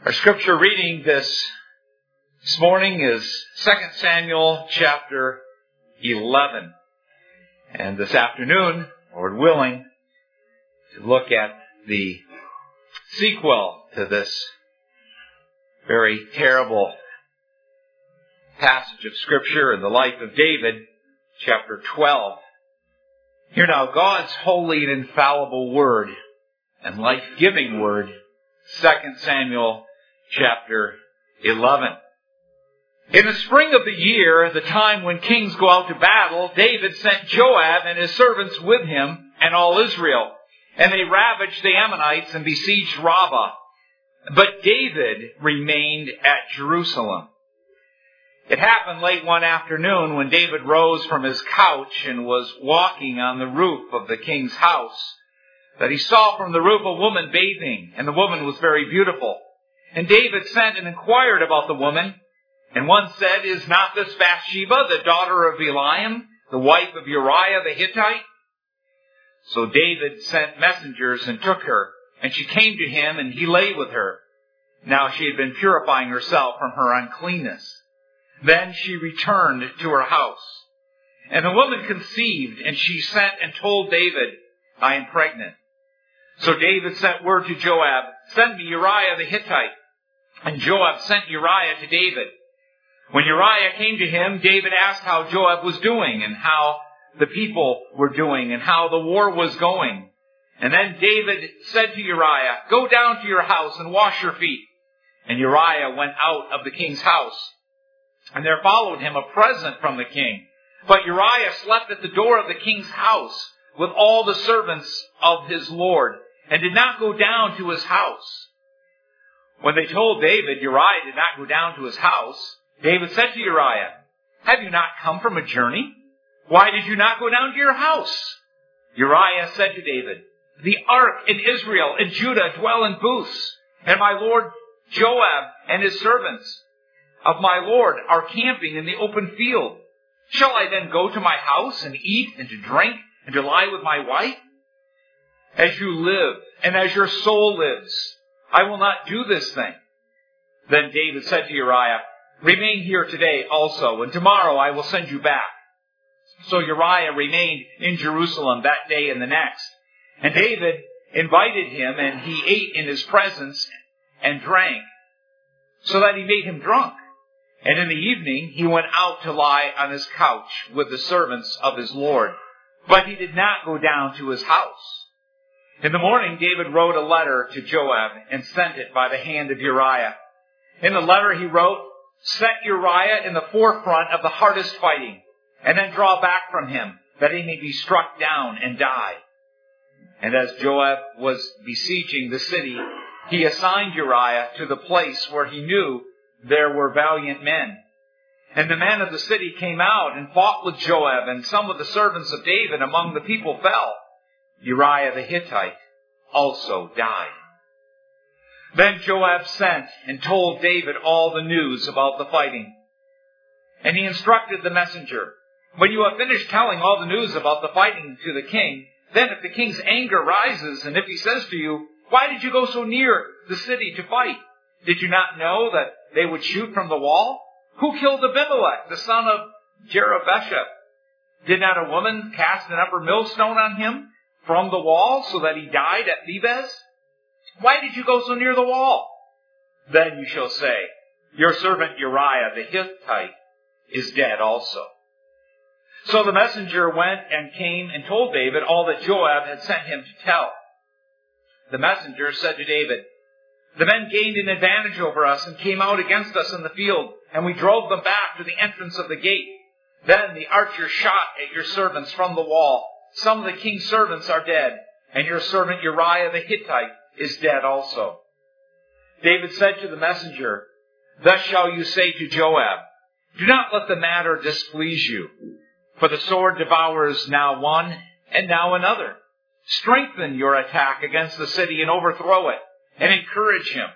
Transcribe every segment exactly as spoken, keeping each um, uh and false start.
Our scripture reading this, this morning is Second Samuel chapter eleven. And this afternoon, Lord willing, to look at the sequel to this very terrible passage of scripture in the life of David, chapter twelve. Hear now God's holy and infallible word and life-giving word, Second Samuel chapter eleven. In the spring of the year, the time when kings go out to battle, David sent Joab and his servants with him and all Israel. And they ravaged the Ammonites and besieged Rabbah. But David remained at Jerusalem. It happened late one afternoon when David rose from his couch and was walking on the roof of the king's house, that he saw from the roof a woman bathing, and the woman was very beautiful. And David sent and inquired about the woman. And one said, "Is not this Bathsheba, the daughter of Eliam, the wife of Uriah the Hittite?" So David sent messengers and took her, and she came to him, and he lay with her. Now she had been purifying herself from her uncleanness. Then she returned to her house. And the woman conceived, and she sent and told David, "I am pregnant." So David sent word to Joab, "Send me Uriah the Hittite." And Joab sent Uriah to David. When Uriah came to him, David asked how Joab was doing, and how the people were doing, and how the war was going. And then David said to Uriah, "Go down to your house and wash your feet." And Uriah went out of the king's house. And there followed him a present from the king. But Uriah slept at the door of the king's house with all the servants of his lord, and did not go down to his house. When they told David Uriah did not go down to his house, David said to Uriah, "Have you not come from a journey? Why did you not go down to your house?" Uriah said to David, "The ark and Israel and Judah dwell in booths, and my lord Joab and his servants of my lord are camping in the open field. Shall I then go to my house and eat and to drink and to lie with my wife? As you live and as your soul lives, I will not do this thing." Then David said to Uriah, "Remain here today also, and tomorrow I will send you back." So Uriah remained in Jerusalem that day and the next. And David invited him, and he ate in his presence and drank, so that he made him drunk. And in the evening he went out to lie on his couch with the servants of his lord. But he did not go down to his house. In the morning David wrote a letter to Joab and sent it by the hand of Uriah. In the letter he wrote, "Set Uriah in the forefront of the hardest fighting, and then draw back from him, that he may be struck down and die." And as Joab was besieging the city, he assigned Uriah to the place where he knew there were valiant men. And the men of the city came out and fought with Joab, and some of the servants of David among the people fell. Uriah the Hittite also died. Then Joab sent and told David all the news about the fighting. And he instructed the messenger, "When you have finished telling all the news about the fighting to the king, then if the king's anger rises, and if he says to you, 'Why did you go so near the city to fight? Did you not know that they would shoot from the wall? Who killed Abimelech, the son of Jerubbaal? Did not a woman cast an upper millstone on him from the wall, so that he died at Thebez? Why did you go so near the wall?' Then you shall say, 'Your servant Uriah the Hittite is dead also.'" So the messenger went and came and told David all that Joab had sent him to tell. The messenger said to David, "The men gained an advantage over us and came out against us in the field, and we drove them back to the entrance of the gate. Then the archers shot at your servants from the wall. Some of the king's servants are dead, and your servant Uriah the Hittite is dead also." David said to the messenger, "Thus shall you say to Joab, 'Do not let the matter displease you, for the sword devours now one and now another. Strengthen your attack against the city and overthrow it, and encourage him.'"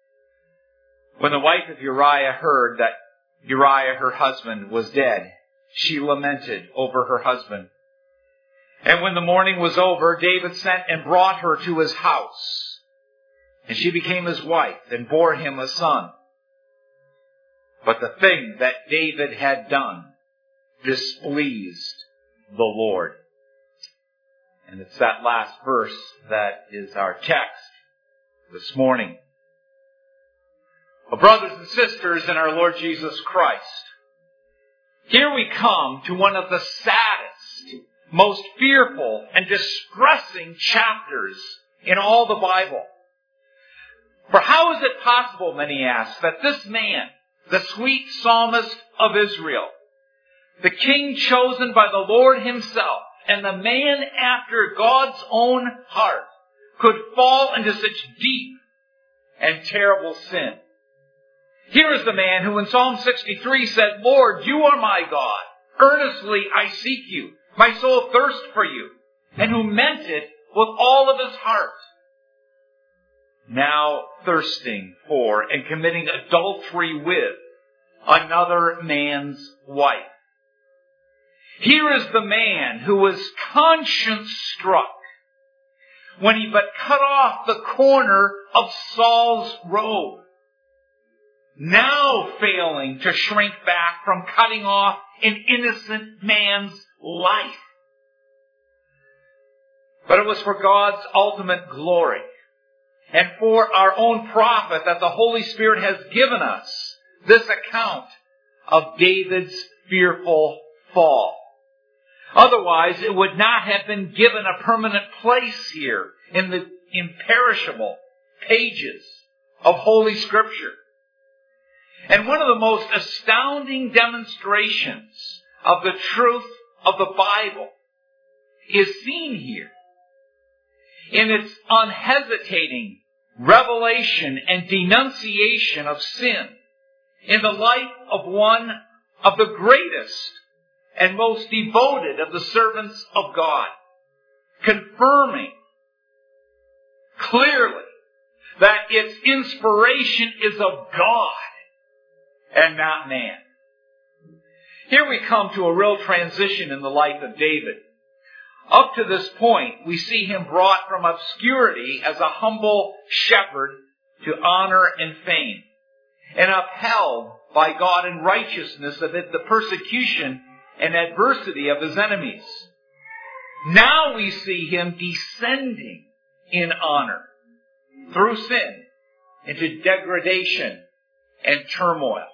When the wife of Uriah heard that Uriah her husband was dead, she lamented over her husband. And when the morning was over, David sent and brought her to his house. And she became his wife and bore him a son. But the thing that David had done displeased the Lord. And it's that last verse that is our text this morning. Well, brothers and sisters in our Lord Jesus Christ, here we come to one of the saddest, most fearful and distressing chapters in all the Bible. For how is it possible, many ask, that this man, the sweet psalmist of Israel, the king chosen by the Lord himself, and the man after God's own heart, could fall into such deep and terrible sin? Here is the man who in Psalm sixty-three said, Lord, you are my God. Earnestly I seek you. My soul thirsts for you. And who meant it with all of his heart. Now thirsting for and committing adultery with another man's wife. Here is the man who was conscience struck when he but cut off the corner of Saul's robe. Now failing to shrink back from cutting off an innocent man's life. But it was for God's ultimate glory and for our own profit that the Holy Spirit has given us this account of David's fearful fall. Otherwise, it would not have been given a permanent place here in the imperishable pages of Holy Scripture. And one of the most astounding demonstrations of the truth of the Bible is seen here in its unhesitating revelation and denunciation of sin in the life of one of the greatest and most devoted of the servants of God, confirming clearly that its inspiration is of God and not man. Here we come to a real transition in the life of David. Up to this point, we see him brought from obscurity as a humble shepherd to honor and fame, and upheld by God in righteousness amid the persecution and adversity of his enemies. Now we see him descending in honor through sin into degradation and turmoil.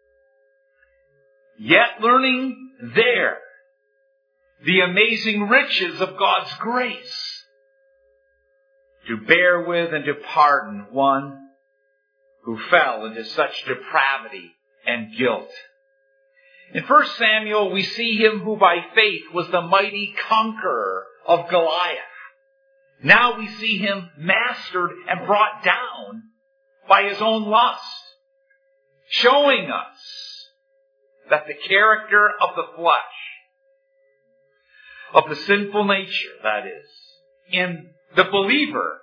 Yet learning there the amazing riches of God's grace to bear with and to pardon one who fell into such depravity and guilt. In First Samuel, we see him who by faith was the mighty conqueror of Goliath. Now we see him mastered and brought down by his own lust, showing us that the character of the flesh, of the sinful nature, that is, in the believer,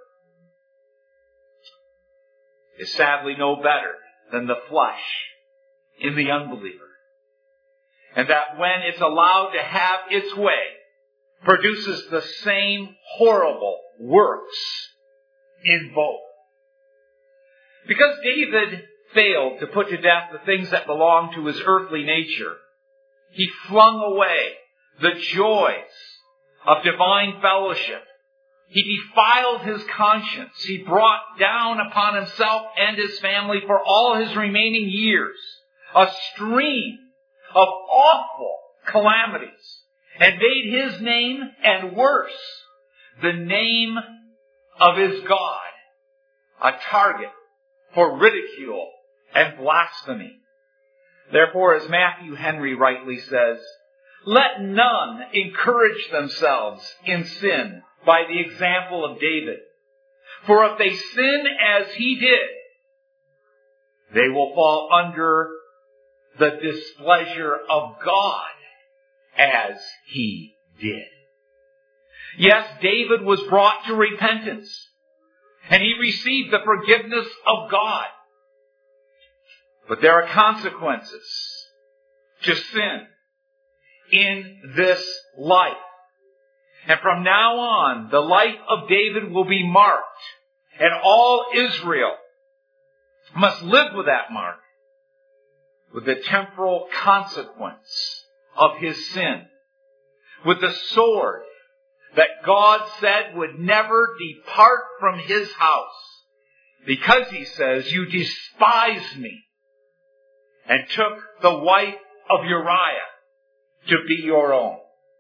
is sadly no better than the flesh in the unbeliever. And that when it's allowed to have its way, produces the same horrible works in both. Because David failed to put to death the things that belonged to his earthly nature, he flung away the joys of divine fellowship. He defiled his conscience. He brought down upon himself and his family for all his remaining years a stream of awful calamities, and made his name, and worse, the name of his God, a target for ridicule and blasphemy. Therefore, as Matthew Henry rightly says, let none encourage themselves in sin by the example of David. For if they sin as he did, they will fall under the displeasure of God as he did. Yes, David was brought to repentance, and he received the forgiveness of God. But there are consequences to sin in this life. And from now on, the life of David will be marked And all Israel must live with that mark, with the temporal consequence of his sin, with the sword that God said would never depart from his house, because he says, you despise me, and took the wife of Uriah to be your own.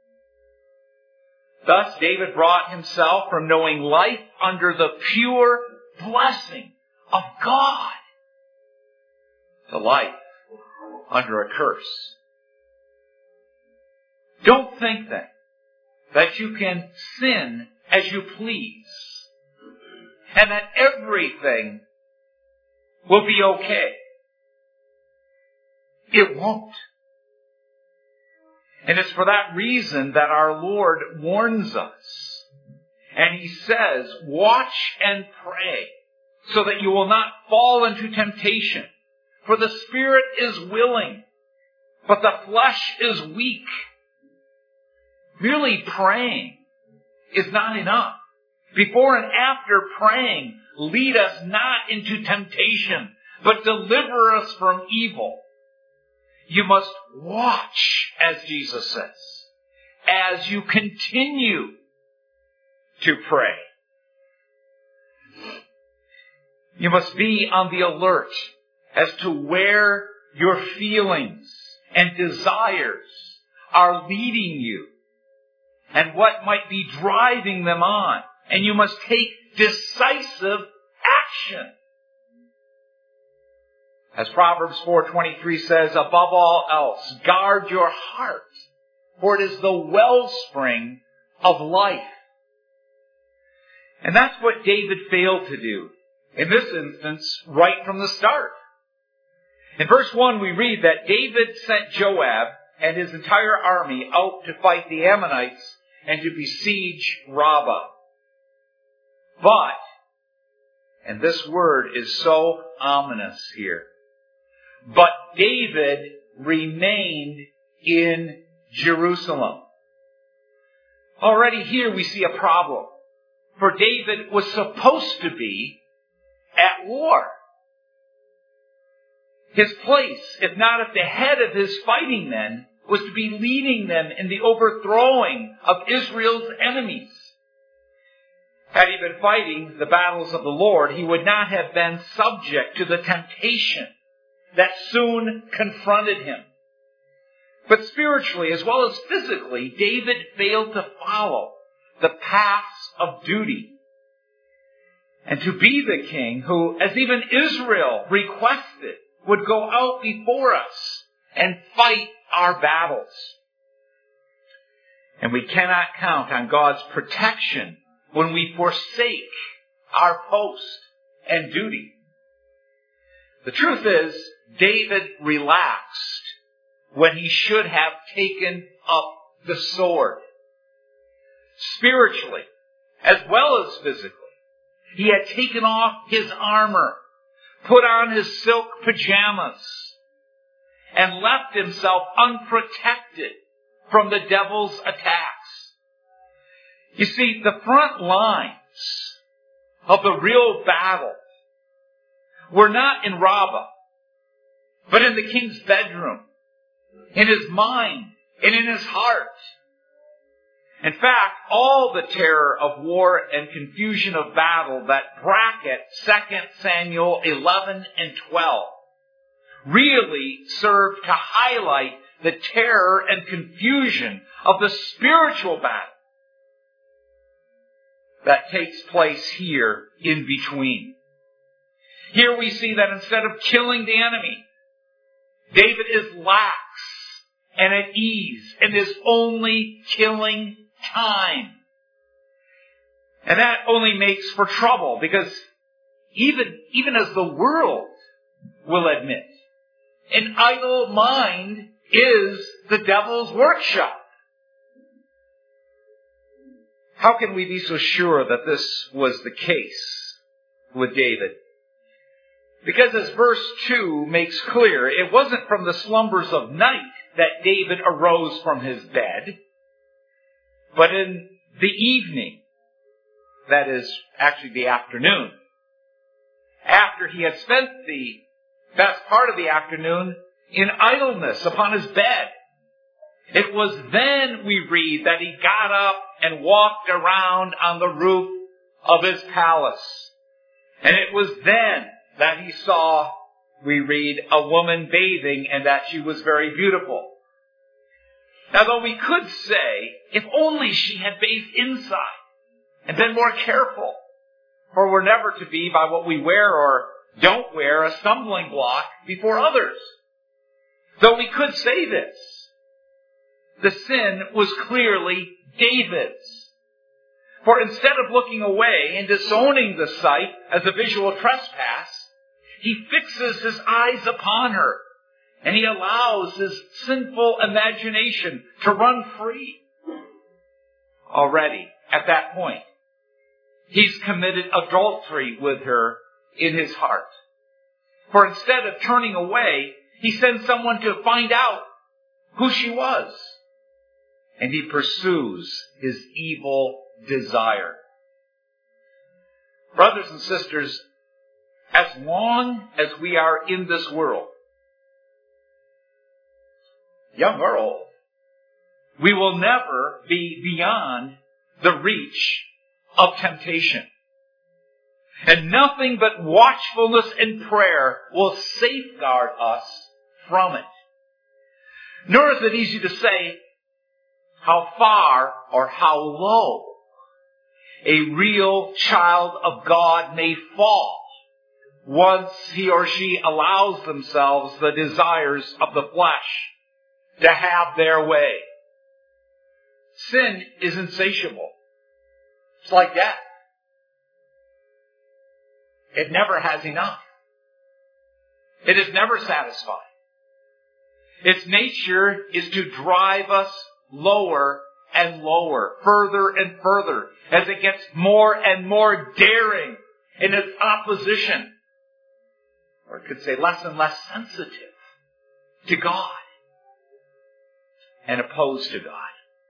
Thus David brought himself from knowing life under the pure blessing of God to life under a curse. Don't think then that you can sin as you please and that everything will be okay. It won't. And it's for that reason that our Lord warns us. And he says, watch and pray so that you will not fall into temptation. For the spirit is willing, but the flesh is weak. Merely praying is not enough. Before and after praying, lead us not into temptation, but deliver us from evil. You must watch, as Jesus says, as you continue to pray. You must be on the alert as to where your feelings and desires are leading you and what might be driving them on. And you must take decisive action. As Proverbs four twenty-three says, above all else, guard your heart, for it is the wellspring of life. And that's what David failed to do, in this instance, right from the start. In verse one, we read that David sent Joab and his entire army out to fight the Ammonites and to besiege Rabbah. But, and this word is so ominous here, but David remained in Jerusalem. Already here we see a problem. For David was supposed to be at war. His place, if not at the head of his fighting men, was to be leading them in the overthrowing of Israel's enemies. Had he been fighting the battles of the Lord, he would not have been subject to the temptation that soon confronted him. But spiritually as well as physically, David failed to follow the paths of duty and to be the king who, as even Israel requested, would go out before us and fight our battles. And we cannot count on God's protection when we forsake our post and duty. The truth is, David relaxed when he should have taken up the sword. Spiritually, as well as physically, he had taken off his armor, put on his silk pajamas, and left himself unprotected from the devil's attacks. You see, the front lines of the real battle were not in Rabbah, but in the king's bedroom, in his mind, and in his heart. In fact, all the terror of war and confusion of battle that bracket Second Samuel eleven and twelve really serve to highlight the terror and confusion of the spiritual battle that takes place here in between. Here we see that instead of killing the enemy, David is lax and at ease and is only killing time. And that only makes for trouble because even, even as the world will admit, an idle mind is the devil's workshop. How can we be so sure that this was the case with David? Because as verse two makes clear, it wasn't from the slumbers of night that David arose from his bed, but in the evening, that is actually the afternoon, after he had spent the best part of the afternoon in idleness upon his bed. It was then, we read, that he got up and walked around on the roof of his palace. And it was then that he saw, we read, a woman bathing, and that she was very beautiful. Now, though we could say, if only she had bathed inside and been more careful, for we're never to be, by what we wear or don't wear, a stumbling block before others. Though we could say this, the sin was clearly David's. For instead of looking away and disowning the sight as a visual trespass, he fixes his eyes upon her, and he allows his sinful imagination to run free. Already, at that point, he's committed adultery with her in his heart. For instead of turning away, he sends someone to find out who she was. And he pursues his evil desire. Brothers and sisters, as long as we are in this world, young or old, we will never be beyond the reach of temptation. And nothing but watchfulness and prayer will safeguard us from it. Nor is it easy to say how far or how low a real child of God may fall once he or she allows themselves the desires of the flesh to have their way. Sin is insatiable. It's like death. It never has enough. It is never satisfied. Its nature is to drive us lower and lower, further and further, as it gets more and more daring in its opposition. Or it could say less and less sensitive to God and opposed to God.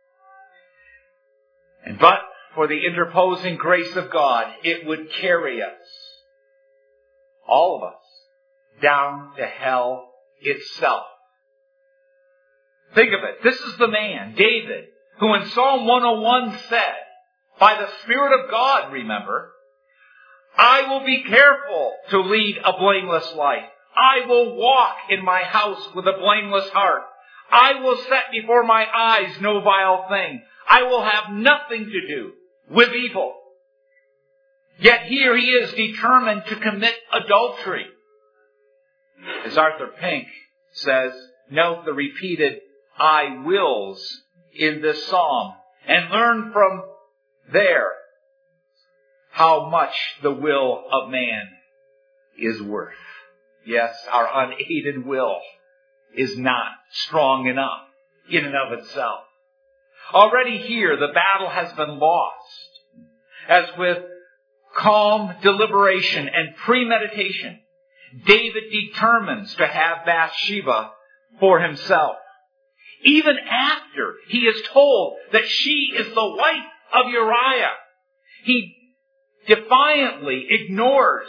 And but for the interposing grace of God, it would carry us, all of us, down to hell itself. Think of it. This is the man, David, who in Psalm one oh one said, by the Spirit of God, remember, I will be careful to lead a blameless life. I will walk in my house with a blameless heart. I will set before my eyes no vile thing. I will have nothing to do with evil. Yet here he is determined to commit adultery. As Arthur Pink says, note the repeated I wills in this psalm and learn from there how much the will of man is worth. Yes, our unaided will is not strong enough in and of itself. Already here, the battle has been lost. As with calm deliberation and premeditation, David determines to have Bathsheba for himself. Even after he is told that she is the wife of Uriah, he defiantly ignores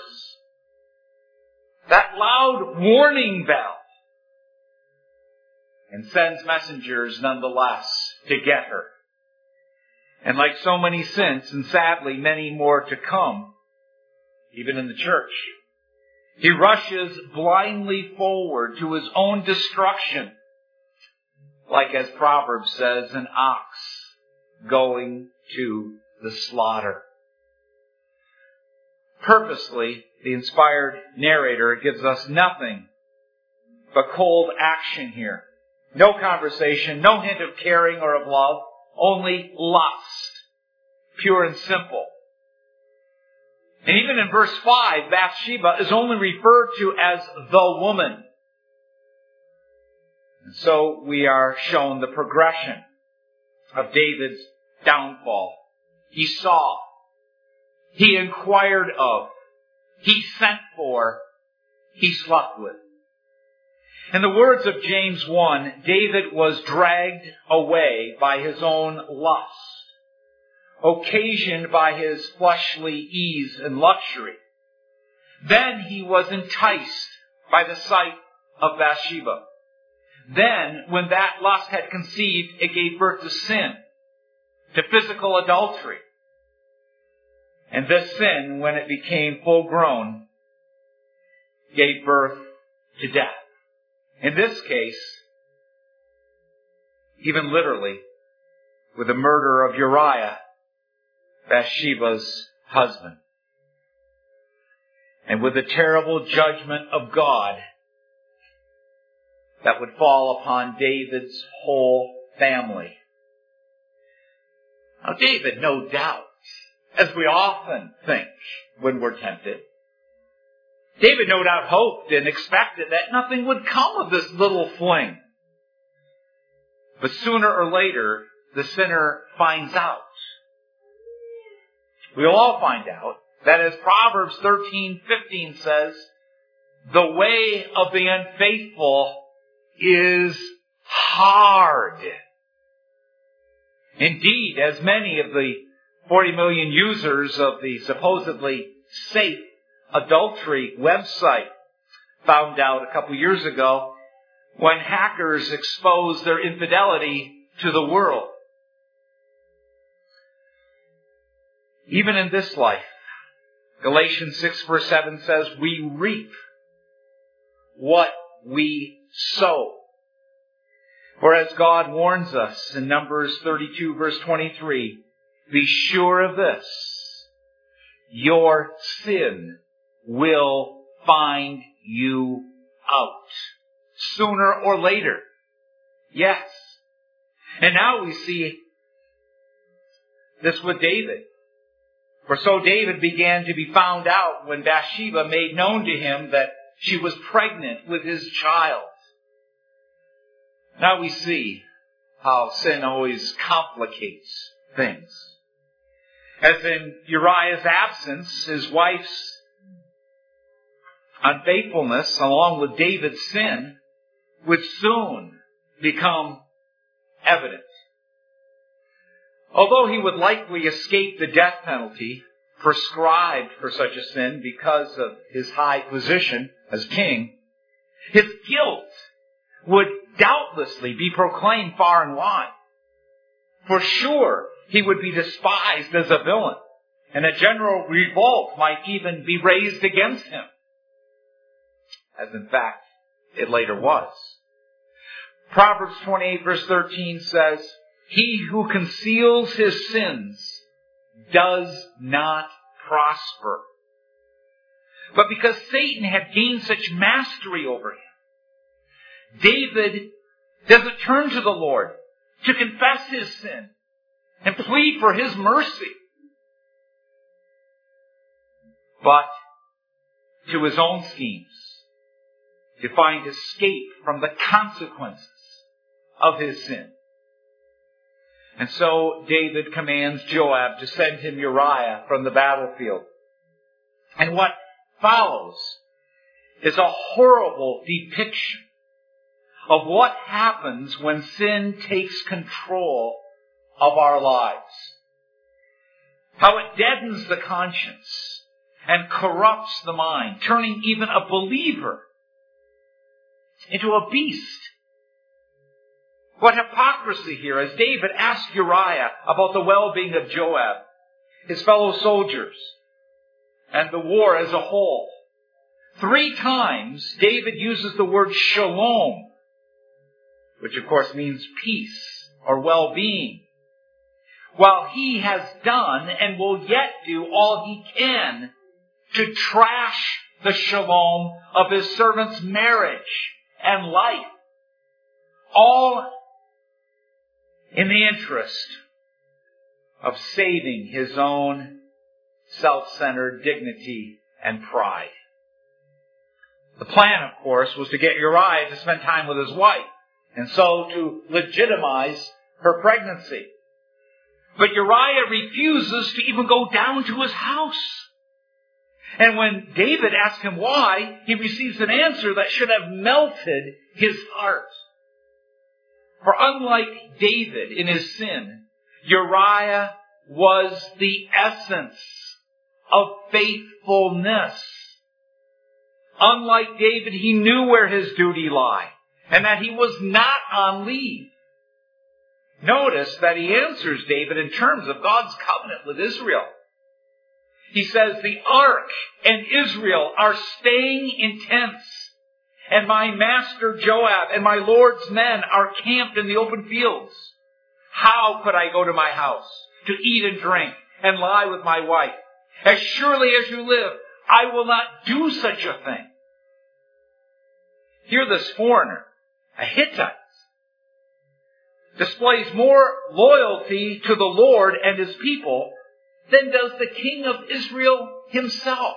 that loud warning bell and sends messengers nonetheless to get her. And like so many since, and sadly many more to come, even in the church, he rushes blindly forward to his own destruction, like as Proverbs says, an ox going to the slaughter. Purposely, the inspired narrator gives us nothing but cold action here. No conversation, no hint of caring or of love, only lust, pure and simple. And even in verse five, Bathsheba is only referred to as the woman. And so we are shown the progression of David's downfall. He saw, he inquired of, he sent for, he slept with. In the words of James one, David was dragged away by his own lust, occasioned by his fleshly ease and luxury. Then he was enticed by the sight of Bathsheba. Then, when that lust had conceived, it gave birth to sin, to physical adultery. And this sin, when it became full grown, gave birth to death. In this case, even literally, with the murder of Uriah, Bathsheba's husband. And with the terrible judgment of God that would fall upon David's whole family. Now, David, no doubt, as we often think when we're tempted, David no doubt hoped and expected that nothing would come of this little fling. But sooner or later, the sinner finds out. We'll all find out that, as Proverbs thirteen fifteen says, the way of the unfaithful is hard. Indeed, as many of the forty million users of the supposedly safe adultery website found out a couple years ago when hackers exposed their infidelity to the world. Even in this life, Galatians six verse seven says, we reap what we sow. For as God warns us in Numbers thirty-two verse twenty-three, be sure of this, your sin will find you out. Sooner or later. Yes. And now we see this with David. For so David began to be found out when Bathsheba made known to him that she was pregnant with his child. Now we see how sin always complicates things. As in Uriah's absence, his wife's unfaithfulness, along with David's sin, would soon become evident. Although he would likely escape the death penalty prescribed for such a sin because of his high position as king, his guilt would doubtlessly be proclaimed far and wide. For sure, he would be despised as a villain, and a general revolt might even be raised against him, as in fact it later was. Proverbs twenty-eight verse thirteen says, he who conceals his sins does not prosper. But because Satan had gained such mastery over him, David doesn't turn to the Lord to confess his sin and plead for his mercy, but to his own schemes to find escape from the consequences of his sin. And so David commands Joab to send him Uriah from the battlefield. And what follows is a horrible depiction of what happens when sin takes control of our lives. How it deadens the conscience and corrupts the mind, turning even a believer into a beast. What hypocrisy here as David asked Uriah about the well-being of Joab, his fellow soldiers, and the war as a whole. Three times David uses the word shalom, which of course means peace or well-being, while he has done and will yet do all he can to trash the shalom of his servant's marriage and life. All in the interest of saving his own self-centered dignity and pride. The plan, of course, was to get Uriah to spend time with his wife, and so to legitimize her pregnancy. But Uriah refuses to even go down to his house. And when David asks him why, he receives an answer that should have melted his heart. For unlike David in his sin, Uriah was the essence of faithfulness. Unlike David, he knew where his duty lay, and that he was not on leave. Notice that he answers David in terms of God's covenant with Israel. He says, the ark and Israel are staying in tents, and my master Joab and my Lord's men are camped in the open fields. How could I go to my house to eat and drink and lie with my wife? As surely as you live, I will not do such a thing. Here this foreigner, a Hittite, displays more loyalty to the Lord and his people than does the king of Israel himself.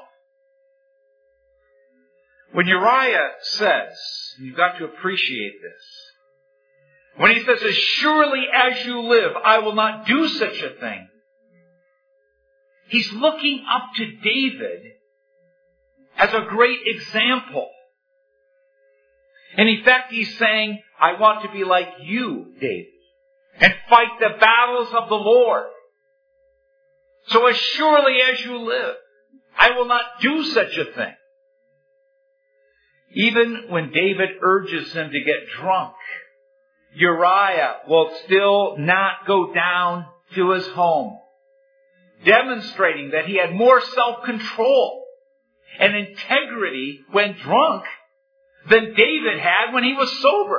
When Uriah says, you've got to appreciate this, when he says, as surely as you live, I will not do such a thing, he's looking up to David as a great example. And in fact, he's saying, I want to be like you, David, and fight the battles of the Lord. So as surely as you live, I will not do such a thing. Even when David urges him to get drunk, Uriah will still not go down to his home, demonstrating that he had more self-control and integrity when drunk than David had when he was sober.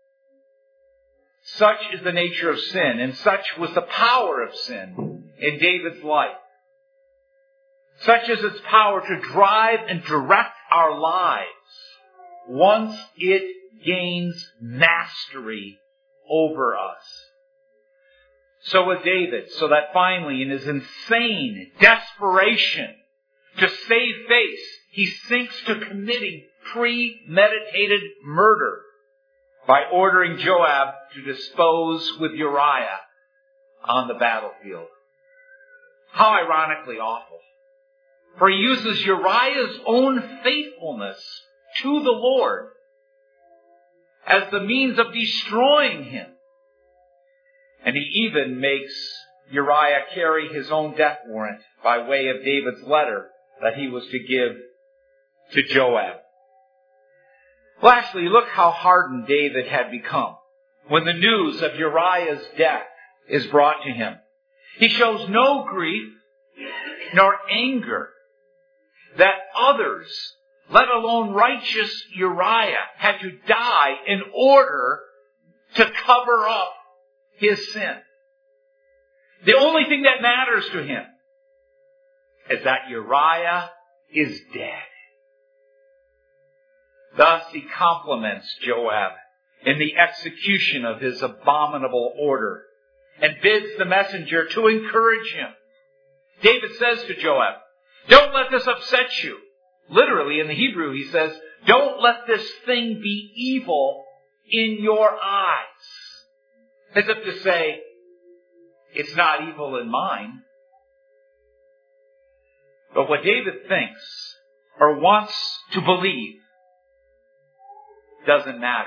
Such is the nature of sin, and such was the power of sin in David's life. Such is its power to drive and direct our lives once it gains mastery over us. So with David, so that finally in his insane desperation to save face, he sinks to committing premeditated murder by ordering Joab to dispose with Uriah on the battlefield. How ironically awful. For he uses Uriah's own faithfulness to the Lord as the means of destroying him. And he even makes Uriah carry his own death warrant by way of David's letter that he was to give to Joab. Lastly, look how hardened David had become when the news of Uriah's death is brought to him. He shows no grief nor anger that others, let alone righteous Uriah, had to die in order to cover up his sin. The only thing that matters to him is that Uriah is dead. Thus he compliments Joab in the execution of his abominable order and bids the messenger to encourage him. David says to Joab, don't let this upset you. Literally in the Hebrew he says, don't let this thing be evil in your eyes. As if to say, it's not evil in mine. But what David thinks or wants to believe doesn't matter.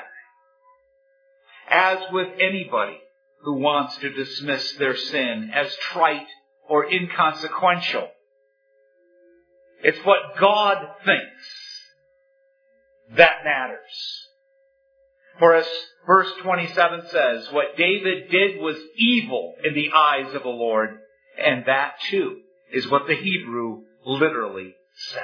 As with anybody who wants to dismiss their sin as trite or inconsequential, it's what God thinks that matters. For as verse twenty-seven says, what David did was evil in the eyes of the Lord, and that too is what the Hebrew literally says.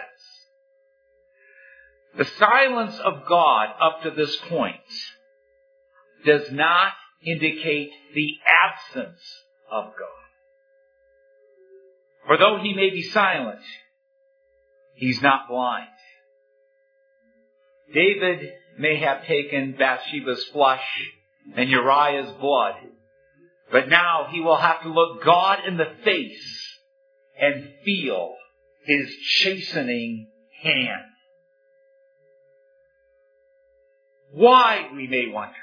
The silence of God up to this point does not indicate the absence of God. For though he may be silent, he's not blind. David may have taken Bathsheba's flesh and Uriah's blood, but now he will have to look God in the face and feel his chastening hand. Why, we may wonder,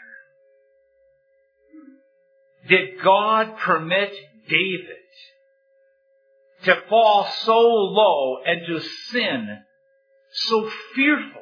did God permit David to fall so low and to sin so fearfully?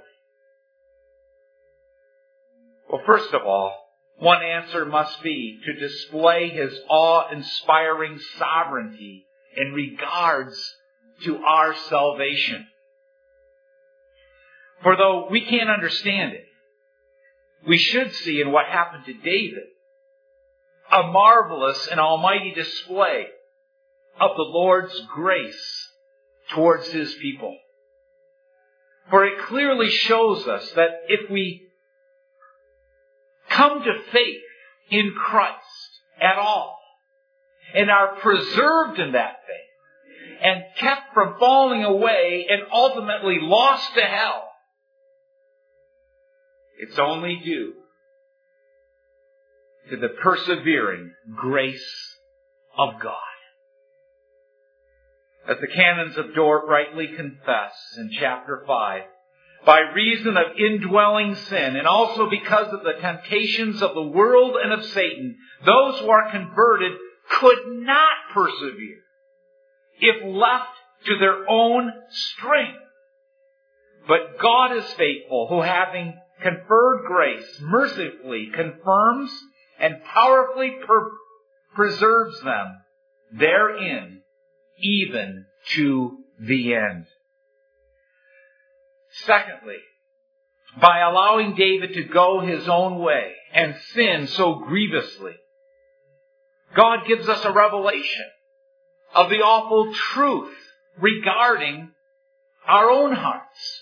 Well, first of all, one answer must be to display his awe-inspiring sovereignty in regards to our salvation. For though we can't understand it, we should see in what happened to David a marvelous and almighty display of the Lord's grace towards His people. For it clearly shows us that if we come to faith in Christ at all, and are preserved in that faith, and kept from falling away and ultimately lost to hell, it's only due to the persevering grace of God. As the canons of Dort rightly confess in chapter five, by reason of indwelling sin, and also because of the temptations of the world and of Satan, those who are converted could not persevere if left to their own strength. But God is faithful, who having conferred grace, mercifully confirms and powerfully per- preserves them therein, even to the end. Secondly, by allowing David to go his own way and sin so grievously, God gives us a revelation of the awful truth regarding our own hearts.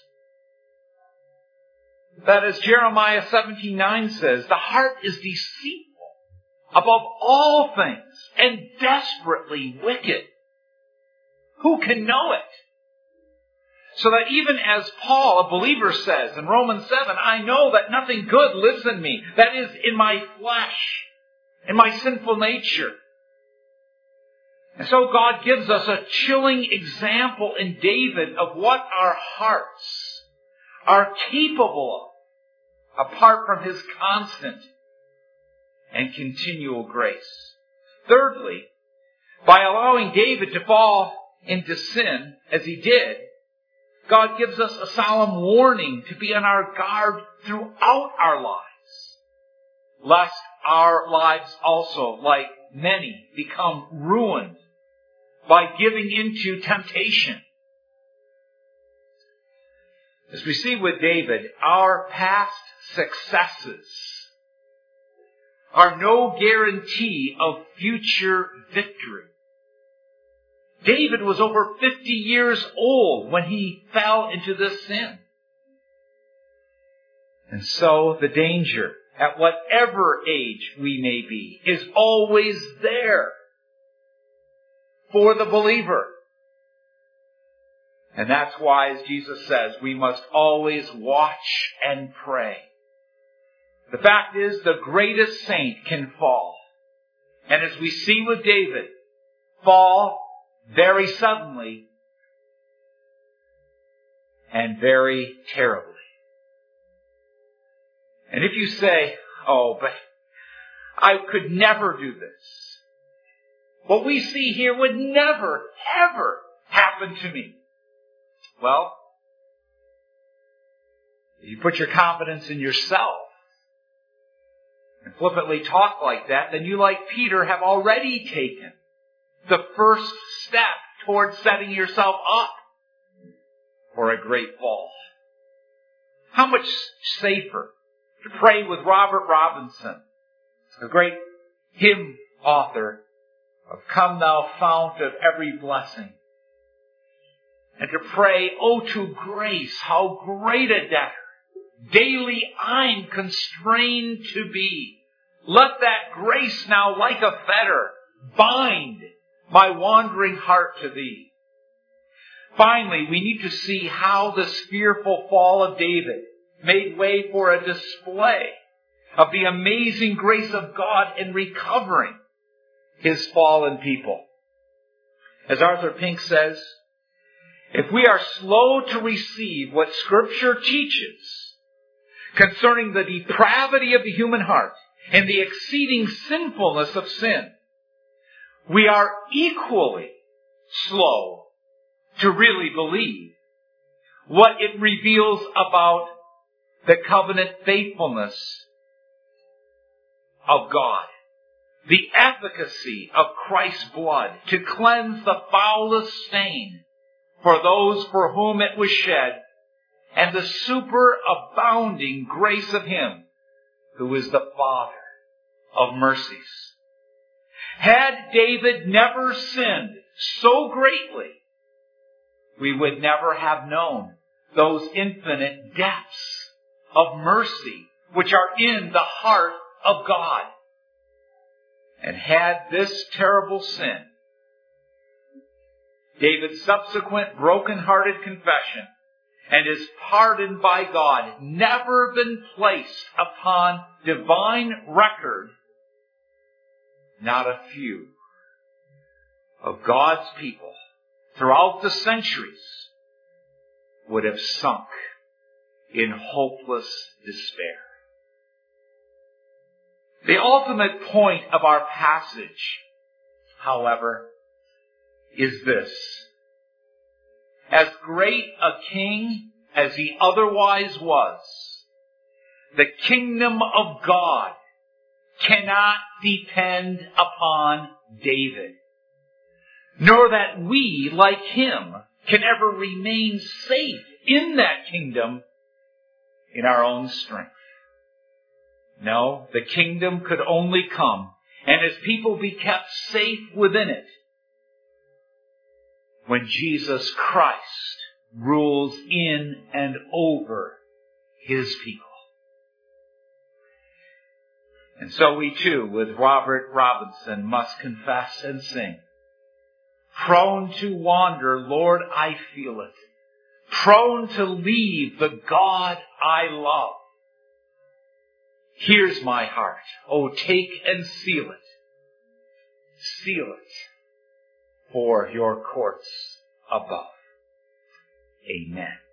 That, as Jeremiah seventeen nine says, the heart is deceitful above all things and desperately wicked. Who can know it? So that even as Paul, a believer, says in Romans seven, I know that nothing good lives in me, that is, in my flesh, in my sinful nature. And so God gives us a chilling example in David of what our hearts are capable of, apart from His constant and continual grace. Thirdly, by allowing David to fall into sin, as he did, God gives us a solemn warning to be on our guard throughout our lives, lest our lives also, like many, become ruined by giving into temptation. As we see with David, our past successes are no guarantee of future victory. David was over fifty years old when he fell into this sin. And so the danger, at whatever age we may be, is always there for the believer. And that's why, as Jesus says, we must always watch and pray. The fact is, the greatest saint can fall. And as we see with David, fall very suddenly and very terribly. And if you say, oh, but I could never do this, what we see here would never, ever happen to me. Well, if you put your confidence in yourself and flippantly talk like that, then you, like Peter, have already taken the first step towards setting yourself up for a great fall. How much safer to pray with Robert Robinson, a great hymn author of Come Thou Fount of Every Blessing, and to pray, oh, to grace, how great a debtor daily I'm constrained to be. Let that grace now, like a fetter, bind my wandering heart to Thee. Finally, we need to see how this fearful fall of David made way for a display of the amazing grace of God in recovering His fallen people. As Arthur Pink says, if we are slow to receive what Scripture teaches concerning the depravity of the human heart and the exceeding sinfulness of sin, we are equally slow to really believe what it reveals about the covenant faithfulness of God, the efficacy of Christ's blood to cleanse the foulest stain for those for whom it was shed, and the superabounding grace of Him who is the Father of mercies. Had David never sinned so greatly, we would never have known those infinite depths of mercy which are in the heart of God. And had this terrible sin, David's subsequent broken-hearted confession, and his pardon by God never been placed upon divine record, not a few of God's people throughout the centuries would have sunk in hopeless despair. The ultimate point of our passage, however, is this. As great a king as he otherwise was, the kingdom of God cannot depend upon David, nor that we, like him, can ever remain safe in that kingdom in our own strength. No, the kingdom could only come, and his people be kept safe within it, when Jesus Christ rules in and over his people. And so we too, with Robert Robinson, must confess and sing, prone to wander, Lord, I feel it. Prone to leave the God I love. Here's my heart. Oh, take and seal it. Seal it for your courts above. Amen.